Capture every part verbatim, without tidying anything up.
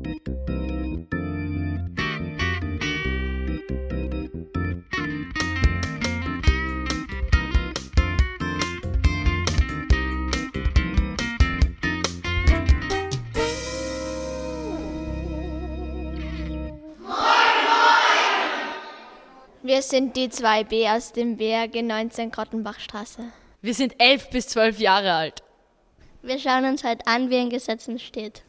Wir sind die zwei B aus dem B R G neunzehn Grottenbachstraße. Wir sind elf bis zwölf Jahre alt. Wir schauen uns heute an, wie in Gesetzen steht.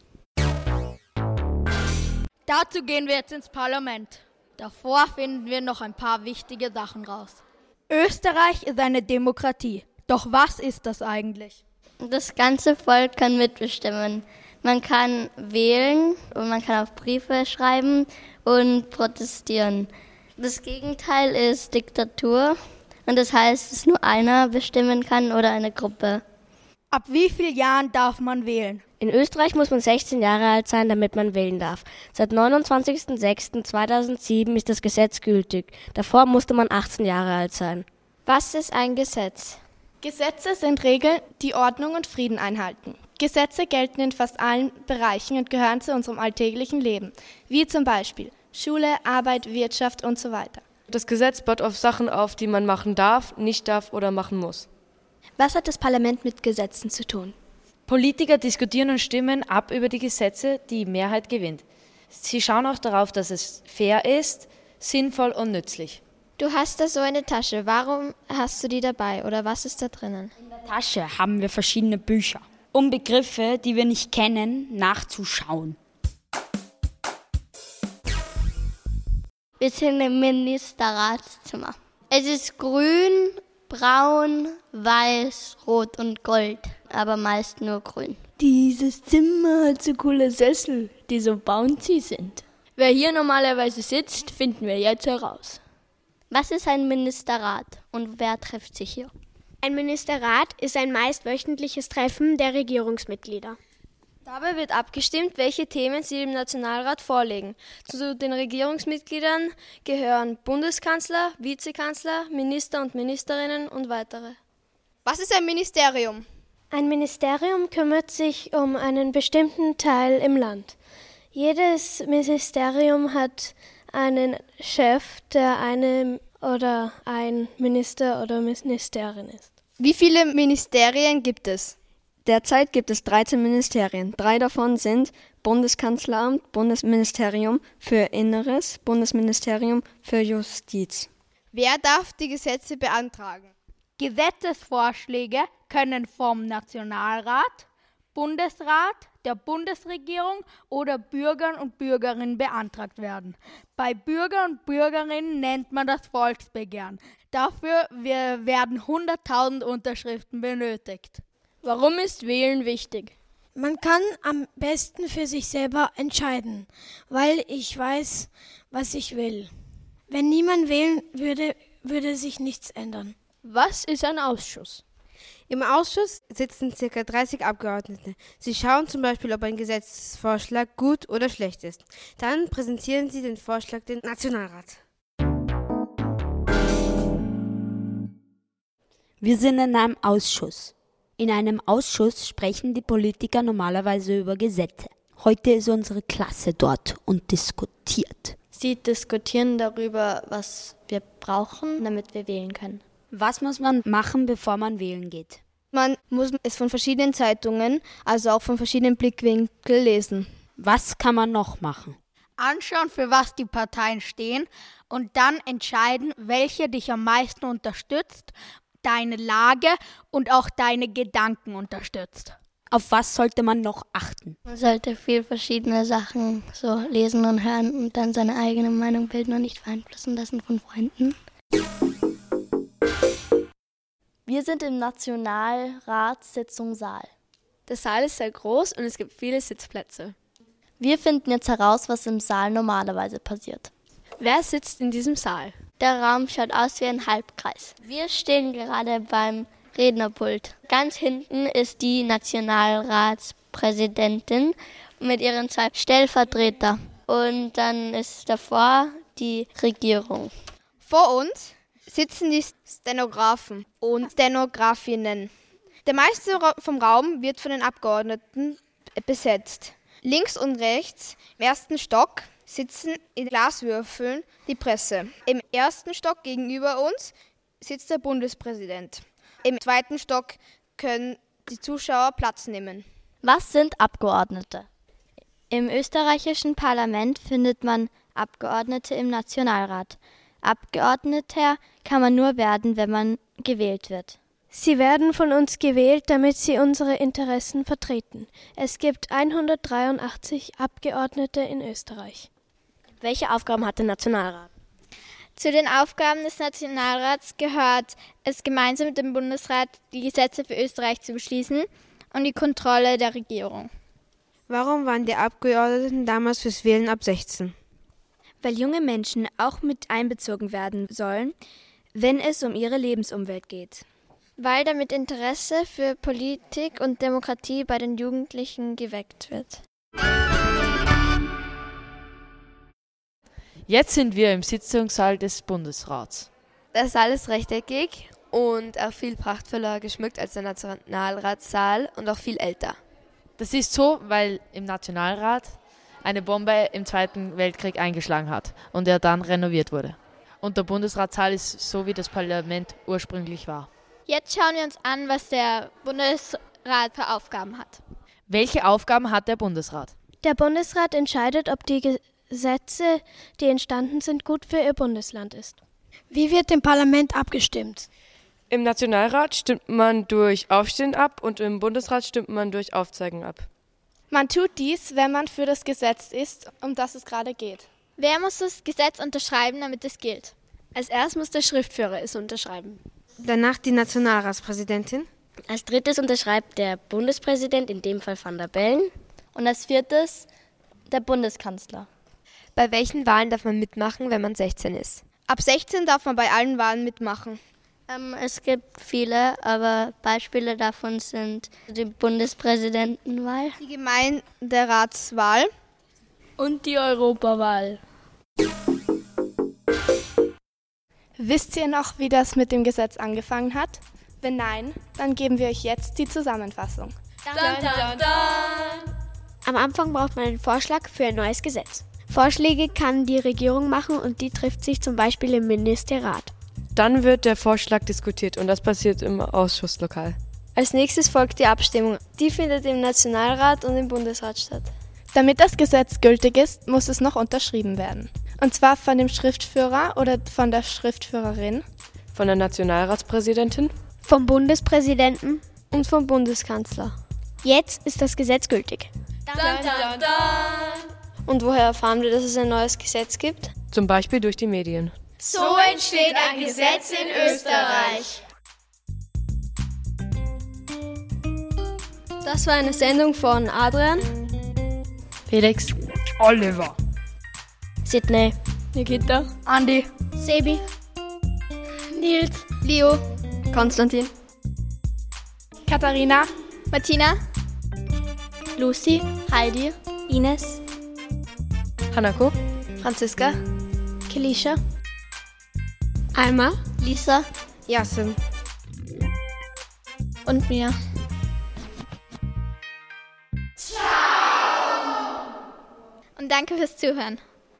Dazu gehen wir jetzt ins Parlament. Davor finden wir noch ein paar wichtige Sachen raus. Österreich ist eine Demokratie. Doch was ist das eigentlich? Das ganze Volk kann mitbestimmen. Man kann wählen und man kann auch Briefe schreiben und protestieren. Das Gegenteil ist Diktatur und das heißt, dass nur einer bestimmen kann oder eine Gruppe. Ab wie vielen Jahren darf man wählen? In Österreich muss man sechzehn Jahre alt sein, damit man wählen darf. Seit neunundzwanzigster sechster zweitausendsieben ist das Gesetz gültig. Davor musste man achtzehn Jahre alt sein. Was ist ein Gesetz? Gesetze sind Regeln, die Ordnung und Frieden einhalten. Gesetze gelten in fast allen Bereichen und gehören zu unserem alltäglichen Leben, wie zum Beispiel Schule, Arbeit, Wirtschaft und so weiter. Das Gesetz baut auf Sachen auf, die man machen darf, nicht darf oder machen muss. Was hat das Parlament mit Gesetzen zu tun? Politiker diskutieren und stimmen ab über die Gesetze, die Mehrheit gewinnt. Sie schauen auch darauf, dass es fair ist, sinnvoll und nützlich. Du hast da so eine Tasche. Warum hast du die dabei oder was ist da drinnen? In der Tasche haben wir verschiedene Bücher, um Begriffe, die wir nicht kennen, nachzuschauen. Wir sind im Ministerratszimmer. Es ist grün, braun, weiß, rot und gold, aber meist nur grün. Dieses Zimmer hat so coole Sessel, die so bouncy sind. Wer hier normalerweise sitzt, finden wir jetzt heraus. Was ist ein Ministerrat und wer trifft sich hier? Ein Ministerrat ist ein meist wöchentliches Treffen der Regierungsmitglieder. Dabei wird abgestimmt, welche Themen sie dem Nationalrat vorlegen. Zu den Regierungsmitgliedern gehören Bundeskanzler, Vizekanzler, Minister und Ministerinnen und weitere. Was ist ein Ministerium? Ein Ministerium kümmert sich um einen bestimmten Teil im Land. Jedes Ministerium hat einen Chef, der eine oder ein Minister oder Ministerin ist. Wie viele Ministerien gibt es? Derzeit gibt es dreizehn Ministerien. Drei davon sind Bundeskanzleramt, Bundesministerium für Inneres, Bundesministerium für Justiz. Wer darf die Gesetze beantragen? Gesetzesvorschläge können vom Nationalrat, Bundesrat, der Bundesregierung oder Bürgern und Bürgerinnen beantragt werden. Bei Bürgern und Bürgerinnen nennt man das Volksbegehren. Dafür werden hunderttausend Unterschriften benötigt. Warum ist Wählen wichtig? Man kann am besten für sich selber entscheiden, weil ich weiß, was ich will. Wenn niemand wählen würde, würde sich nichts ändern. Was ist ein Ausschuss? Im Ausschuss sitzen ca. dreißig Abgeordnete. Sie schauen zum Beispiel, ob ein Gesetzesvorschlag gut oder schlecht ist. Dann präsentieren sie den Vorschlag dem Nationalrat. Wir sind in einem Ausschuss. In einem Ausschuss sprechen die Politiker normalerweise über Gesetze. Heute ist unsere Klasse dort und diskutiert. Sie diskutieren darüber, was wir brauchen, damit wir wählen können. Was muss man machen, bevor man wählen geht? Man muss es von verschiedenen Zeitungen, also auch von verschiedenen Blickwinkeln lesen. Was kann man noch machen? Anschauen, für was die Parteien stehen und dann entscheiden, welche dich am meisten unterstützt, deine Lage und auch deine Gedanken unterstützt. Auf was sollte man noch achten? Man sollte viel verschiedene Sachen so lesen und hören und dann seine eigene Meinung bilden und nicht beeinflussen lassen von Freunden. Wir sind im Nationalratssitzungssaal. Der Saal ist sehr groß und es gibt viele Sitzplätze. Wir finden jetzt heraus, was im Saal normalerweise passiert. Wer sitzt in diesem Saal? Der Raum schaut aus wie ein Halbkreis. Wir stehen gerade beim Rednerpult. Ganz hinten ist die Nationalratspräsidentin mit ihren zwei Stellvertretern. Und dann ist davor die Regierung. Vor uns sitzen die Stenografen und Stenografinnen. Der meiste vom Raum wird von den Abgeordneten besetzt. Links und rechts im ersten Stock sitzen in Glaswürfeln die Presse. Im ersten Stock gegenüber uns sitzt der Bundespräsident. Im zweiten Stock können die Zuschauer Platz nehmen. Was sind Abgeordnete? Im österreichischen Parlament findet man Abgeordnete im Nationalrat. Abgeordneter kann man nur werden, wenn man gewählt wird. Sie werden von uns gewählt, damit sie unsere Interessen vertreten. Es gibt hundertdreiundachtzig Abgeordnete in Österreich. Welche Aufgaben hat der Nationalrat? Zu den Aufgaben des Nationalrats gehört es, gemeinsam mit dem Bundesrat die Gesetze für Österreich zu beschließen und die Kontrolle der Regierung. Warum waren die Abgeordneten damals fürs Wählen ab sechzehn? Weil junge Menschen auch mit einbezogen werden sollen, wenn es um ihre Lebensumwelt geht. Weil damit Interesse für Politik und Demokratie bei den Jugendlichen geweckt wird. Jetzt sind wir im Sitzungssaal des Bundesrats. Der Saal ist rechteckig und auch viel prachtvoller geschmückt als der Nationalratssaal und auch viel älter. Das ist so, weil im Nationalrat eine Bombe im Zweiten Weltkrieg eingeschlagen hat und er dann renoviert wurde. Und der Bundesratssaal ist so, wie das Parlament ursprünglich war. Jetzt schauen wir uns an, was der Bundesrat für Aufgaben hat. Welche Aufgaben hat der Bundesrat? Der Bundesrat entscheidet, ob die Gesetze, die entstanden sind, gut für ihr Bundesland ist. Wie wird im Parlament abgestimmt? Im Nationalrat stimmt man durch Aufstehen ab und im Bundesrat stimmt man durch Aufzeigen ab. Man tut dies, wenn man für das Gesetz ist, um das es gerade geht. Wer muss das Gesetz unterschreiben, damit es gilt? Als erstes muss der Schriftführer es unterschreiben. Danach die Nationalratspräsidentin. Als drittes unterschreibt der Bundespräsident, in dem Fall Van der Bellen. Und als viertes der Bundeskanzler. Bei welchen Wahlen darf man mitmachen, wenn man sechzehn ist? Ab sechzehn darf man bei allen Wahlen mitmachen. Ähm, es gibt viele, aber Beispiele davon sind die Bundespräsidentenwahl, die Gemeinderatswahl und die Europawahl. Wisst ihr noch, wie das mit dem Gesetz angefangen hat? Wenn nein, dann geben wir euch jetzt die Zusammenfassung. Dun, dun, dun. Am Anfang braucht man einen Vorschlag für ein neues Gesetz. Vorschläge kann die Regierung machen und die trifft sich zum Beispiel im Ministerrat. Dann wird der Vorschlag diskutiert und das passiert im Ausschusslokal. Als nächstes folgt die Abstimmung. Die findet im Nationalrat und im Bundesrat statt. Damit das Gesetz gültig ist, muss es noch unterschrieben werden. Und zwar von dem Schriftführer oder von der Schriftführerin. Von der Nationalratspräsidentin. Vom Bundespräsidenten. Und vom Bundeskanzler. Jetzt ist das Gesetz gültig. Dun, dun, dun. Und woher erfahren wir, dass es ein neues Gesetz gibt? Zum Beispiel durch die Medien. So entsteht ein Gesetz in Österreich. Das war eine Sendung von Adrian, Felix, Oliver, Sydney, Nikita, Andi, Sebi, Nils, Leo, Konstantin, Katharina, Martina, Lucy, Heidi, Ines, Hanako, Franziska, Kelisha, Alma, Lisa, Yasin und mir. Ciao! Und danke fürs Zuhören.